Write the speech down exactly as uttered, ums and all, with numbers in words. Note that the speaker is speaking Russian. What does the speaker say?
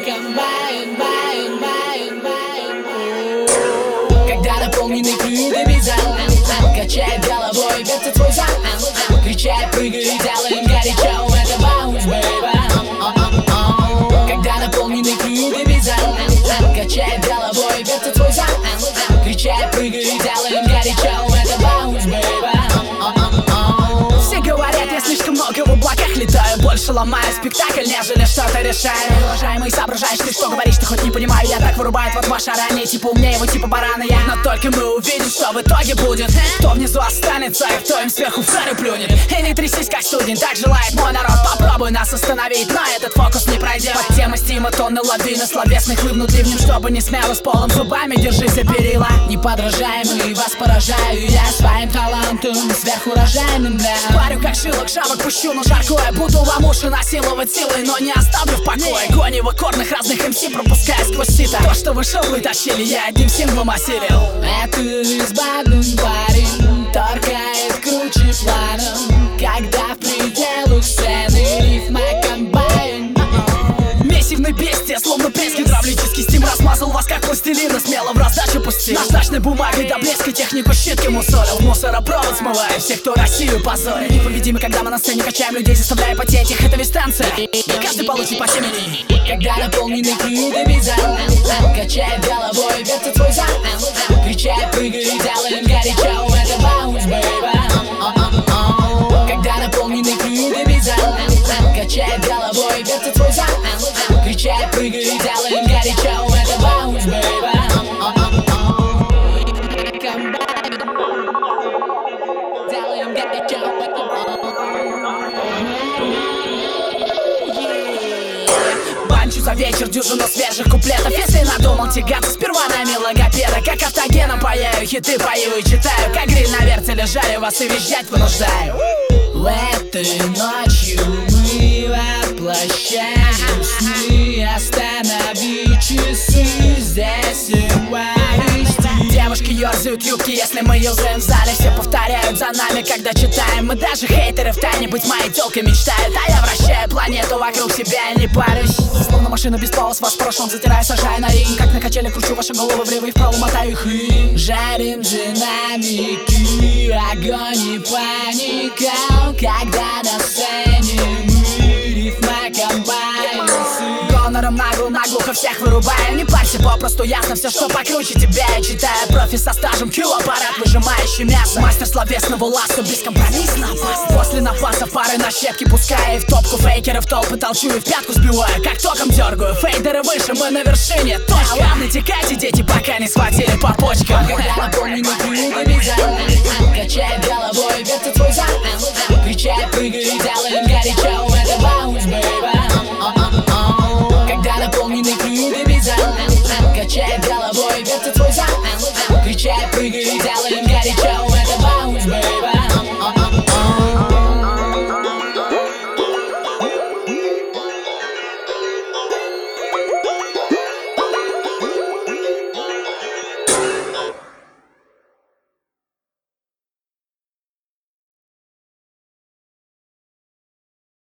Когда наполненный крылья бизал, качает головой, вертит свой зал, кричает, прыгает, делаем горячо, это баунс, бэйба. Когда наполненный крылья бизал, качает головой, вертит свой зал, кричает, прыгает, делаем горячо, это баунс, бэйба. Все говорят, я слишком много в облаках летаю, больше ломаю спектакль, нежели что-то решаю. Уважаемый, соображаешь ты, что говоришь, ты хоть не понимаю. Я так вырубает вас ваша ранее, типа умнее его, типа барана я. Но только мы увидим, что в итоге будет. Кто внизу останется, и кто им сверху в царю плюнет. И не трясись, как студень, так желает мой народ. Попробуй нас остановить, но этот фокус не пройдет. Под темой стима тонны лавины словесных хлынут ливнем. Чтобы не смело с полом зубами, держись за перила. Неподражаемый, вас поражаю я своим талантом, сверхурожайным, да. Парю как шилок, шавок пущу, но жаркое. Буду вам уши насиловать силой, но не оставлю в покое. Гони в аккордных разных эм си, пропуская сквозь сито. То, что вы шоу тащили, я одним синглом осилил. Это избаган парень, торкает круче планом, когда в пределах сцены рифма комбайн. Мессивный бестия, словно пресс гидравлический стим размазал вас как пластилина, смело в раздачу пустил. Наждачной бумагой до блеска технику щитки мусорил. В мусоропровод смывая всех, кто Россию позорит. Непобедимы, когда мы на сцене качаем людей, заставляя потеть их, это дистанция. Каждый получит по семени. Когда наполненный крылья бизал, качает головой, вертит свой зал, кричает, прыгает, делаем горячо, это баунс, бэйба. Когда наполненный крылья бизал, качает головой, вертит свой зал, кричает, прыгает, делаем горячо, это баунс, бэйба. Делаем горячо, банчу за вечер дюжину свежих куплетов. Если надумал тягаться сперва на мелогопеда, как автогеном паяю, хиты пою и читаю, как гриль на вертеле жарю, вас и визжать вынуждаю. Этой ночью мы воплощаем сны, останови часы, здесь и девушки ерзают юбки, если мы юзаем в зале. Все повторяют за нами, когда читаем. Мы даже хейтеры в тайне быть моей тёлкой мечтают. А я вращаю планету вокруг себя и не парюсь. Словно машина без полос, вас в прошлом затираю, сажаю на ринг. Как на качеле кручу ваши головы влево и вправо, мотаю их и жарим динамики, огонь и паника. Когда на сцене мы рифма комбайн. Гонором нагло, наглухо всех вырубаем. Не парься, попросту ясно все, что покруче тебя. Я читаю профи со стажем, килл-аппарат, выжимающий мясо. Мастер словесного ласку, бескомпромиссно опасно. После напаса пары на щепки пускаю, и в топку фейкеров толпы толчу и в пятку сбиваю. Как током дергаю, фейдеры выше, мы на вершине. Точка. Ладно, текайте, дети, пока не схватили по почкам. Когда наполненный крылья бизал,